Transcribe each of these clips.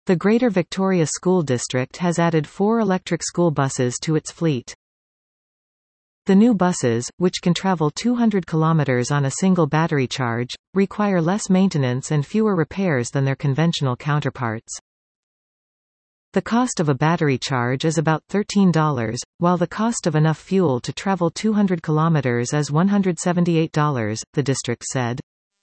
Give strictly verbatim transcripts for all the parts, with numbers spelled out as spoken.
The Greater Victoria School District has added four electric school buses to its fleet. The new buses, which can travel two hundred kilometers on a single battery charge, require less maintenance and fewer repairs than their conventional counterparts. The cost of a battery charge is about thirteen dollars, while the cost of enough fuel to travel two hundred kilometers is one hundred seventy-eight dollars, the district said.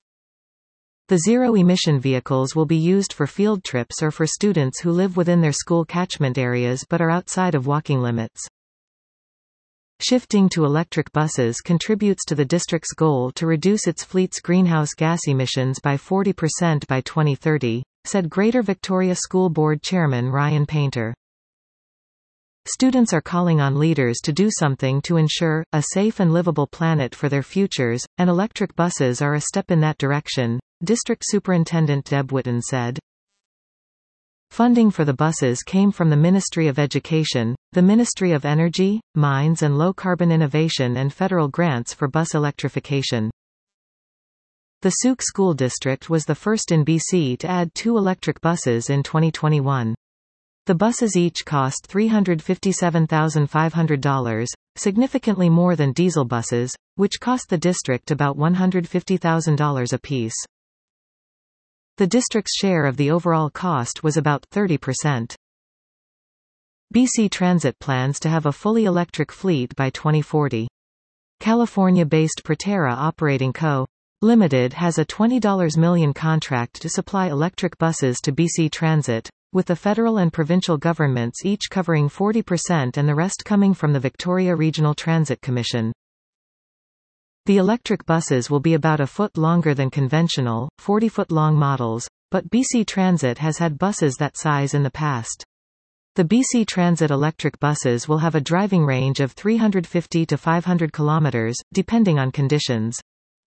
The zero-emission vehicles will be used for field trips or for students who live within their school catchment areas but are outside of walking limits. Shifting to electric buses contributes to the district's goal to reduce its fleet's greenhouse gas emissions by forty percent by twenty thirty, said Greater Victoria School Board Chairman Ryan Painter. Students are calling on leaders to do something to ensure a safe and livable planet for their futures, and electric buses are a step in that direction, District Superintendent Deb Whitten said. Funding for the buses came from the Ministry of Education, the Ministry of Energy, Mines and Low-Carbon Innovation and federal grants for bus electrification. The Sook School District was the first in B C to add two electric buses in twenty twenty-one. The buses each cost three hundred fifty-seven thousand five hundred dollars, significantly more than diesel buses, which cost the district about one hundred fifty thousand dollars apiece. The district's share of the overall cost was about thirty percent. B C Transit plans to have a fully electric fleet by twenty forty. California-based Proterra Operating Co. Limited has a twenty million dollars contract to supply electric buses to B C Transit, with the federal and provincial governments each covering forty percent and the rest coming from the Victoria Regional Transit Commission. The electric buses will be about a foot longer than conventional, forty-foot-long models, but B C Transit has had buses that size in the past. The B C Transit electric buses will have a driving range of three hundred fifty to five hundred kilometers, depending on conditions.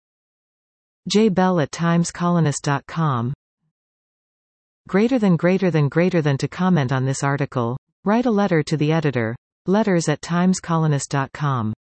J. Bell at times colonist dot com. Greater than greater than greater than to comment on this article, write a letter to the editor. Letters at times colonist dot com.